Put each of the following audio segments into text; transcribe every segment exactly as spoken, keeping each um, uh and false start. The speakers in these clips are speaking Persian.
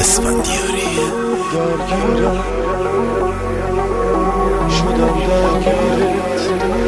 اسفندیاری. درگیرم شدم درگیرت،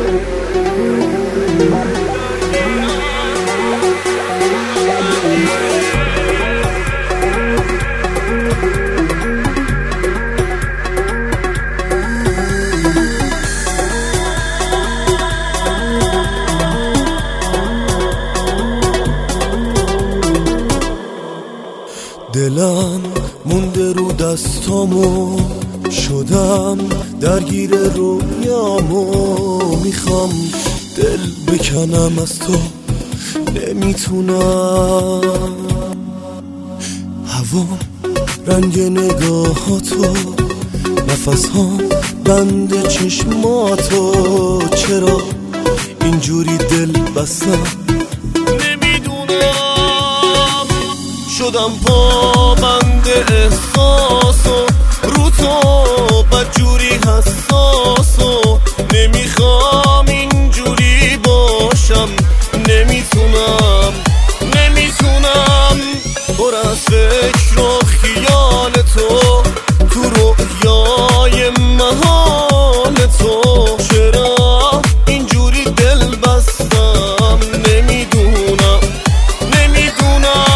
دلم مونده رو دستامو، شدم درگیر رویامو، میخوام دل بکنم از تو نمیتونم. هوا رنگ نگاهاتو، نفس ها بند چشماتو، چرا اینجوری دل بستم نمیدونم. شدم پابند احساسو، رو تو بدجوری حساسو، نمیخوام اینجوری باشم، نمیتونم نمیتونم. پر از فکر و خیال تو، تو رویای محال تو، چرا اینجوری دل بستم نمیدونم نمیدونم.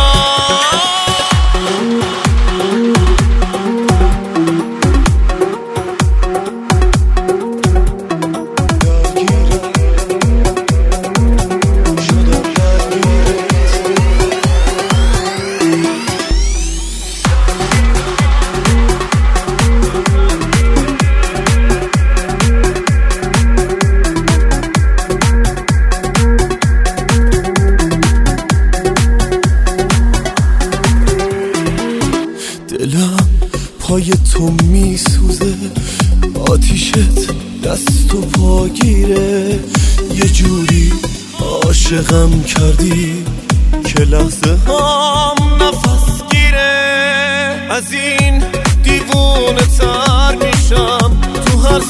دلم پای تو میسوزه، آتیشت دست و پاگیره، یه جوری عاشقم کردی که لحظه هم نفس گیره. از این دیوونه تر میشم، تو هر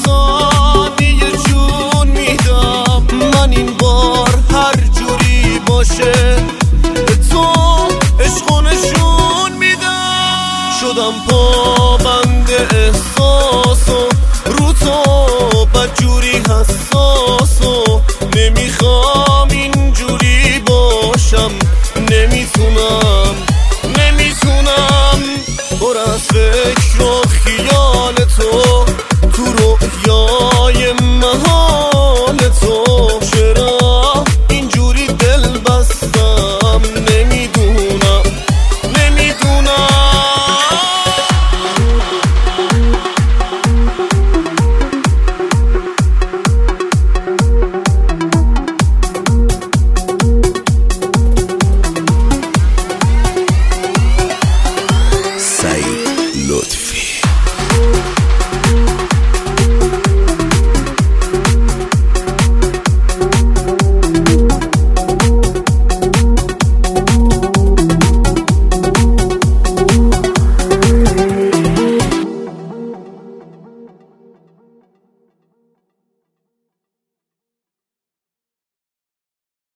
ثانیه جون میدم. من این بار هر جوری باشه